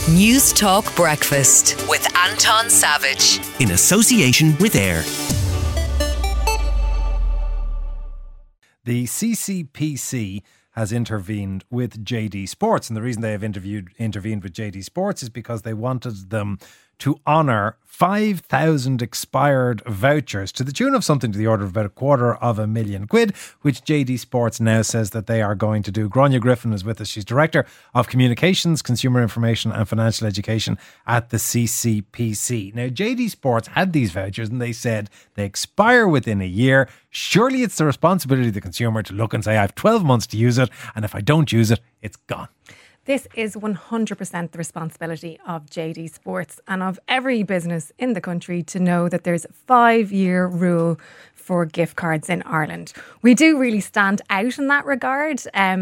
News Talk Breakfast with Anton Savage. In association with AIR. The CCPC has intervened with JD Sports, and the reason they have intervened with JD Sports is because they wanted them to honour 5,000 expired vouchers to the tune of something to the order of about £250,000, which JD Sports now says that they are going to do. Gráinne Griffin is with us. She's Director of Communications, Consumer Information and Financial Education at the CCPC. Now, JD Sports had these vouchers and they said they expire within a year. Surely it's the responsibility of the consumer to look and say, I have 12 months to use it, and if I don't use it, it's gone. This is 100% the responsibility of JD Sports and of every business in the country to know that there's a 5-year rule for gift cards in Ireland. We do really stand out in that regard.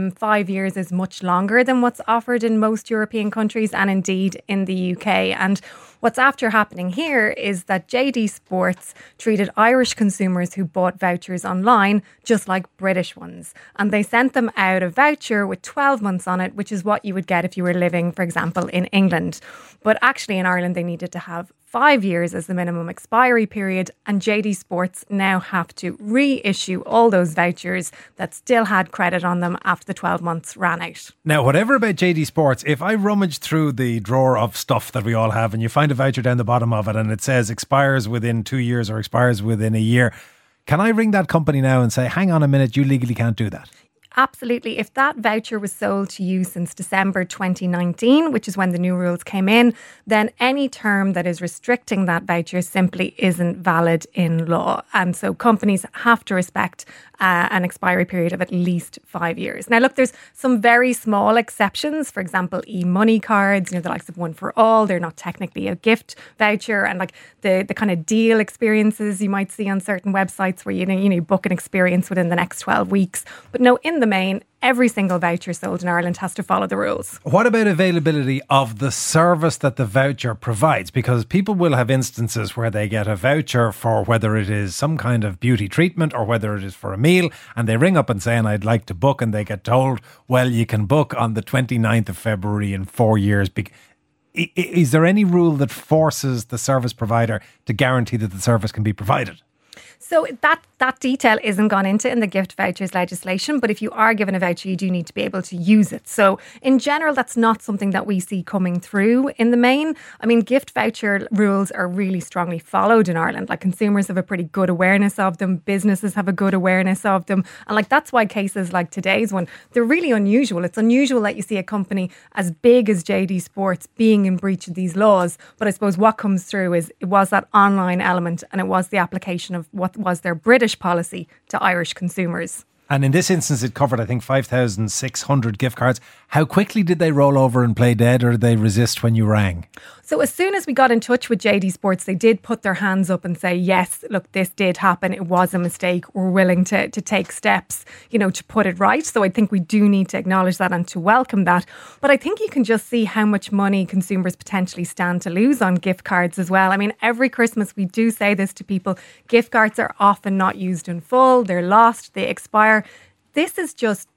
5 years is much longer than what's offered in most European countries and indeed in the UK. And what's after happening here is that JD Sports treated Irish consumers who bought vouchers online just like British ones. And they sent them out a voucher with 12 months on it, which is what you would get if you were living, for example, in England. But actually in Ireland, they needed to have 5 years as the minimum expiry period, and JD Sports now have to reissue all those vouchers that still had credit on them after the 12 months ran out. Now, whatever about JD Sports, if I rummage through the drawer of stuff that we all have and you find a voucher down the bottom of it and it says expires within 2 years or expires within a year, can I ring that company now and say, hang on a minute, you legally can't do that? Absolutely. If that voucher was sold to you since December 2019, which is when the new rules came in, then any term that is restricting that voucher simply isn't valid in law. And so companies have to respect an expiry period of at least 5 years. Now, look, there's some very small exceptions. For example, e-money cards, the likes of One for All, they're not technically a gift voucher. And like the kind of deal experiences you might see on certain websites where you book an experience within the next 12 weeks. But no, in the main, every single voucher sold in Ireland has to follow the rules. What about availability of the service that the voucher provides? Because people will have instances where they get a voucher for whether it is some kind of beauty treatment or whether it is for a meal, and they ring up and say, I'd like to book, and they get told, well, you can book on the 29th of February in 4 years. Is there any rule that forces the service provider to guarantee that the service can be provided? So that detail isn't gone into in the gift vouchers legislation, but if you are given a voucher, you do need to be able to use it. So in general, that's not something that we see coming through in the main. I mean, gift voucher rules are really strongly followed in Ireland. Like, consumers have a pretty good awareness of them. Businesses have a good awareness of them. And like, that's why cases like today's one, they're really unusual. It's unusual that you see a company as big as JD Sports being in breach of these laws. But I suppose what comes through is it was that online element, and it was the application of what was their British policy to Irish consumers. And in this instance, it covered, I think, 5,600 gift cards. How quickly did they roll over and play dead, or did they resist when you rang? So as soon as we got in touch with JD Sports, they did put their hands up and say, yes, look, this did happen. It was a mistake. We're willing to take steps, to put it right. So I think we do need to acknowledge that and to welcome that. But I think you can just see how much money consumers potentially stand to lose on gift cards as well. I mean, every Christmas we do say this to people. Gift cards are often not used in full. They're lost. They expire. This is just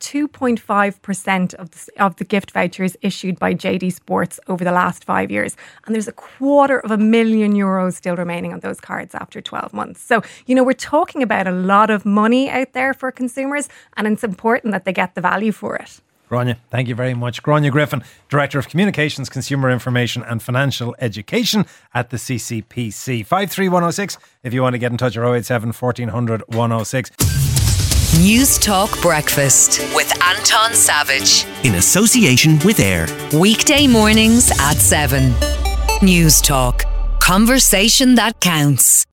2.5% of the gift vouchers issued by JD Sports over the last 5 years. And there's €250,000 still remaining on those cards after 12 months. So, we're talking about a lot of money out there for consumers, and it's important that they get the value for it. Gráinne, thank you very much. Gráinne Griffin, Director of Communications, Consumer Information and Financial Education at the CCPC. 53106 if you want to get in touch, or 087 1400 106. News Talk Breakfast with Anton Savage. In association with AIR. Weekday mornings at 7. News Talk. Conversation that counts.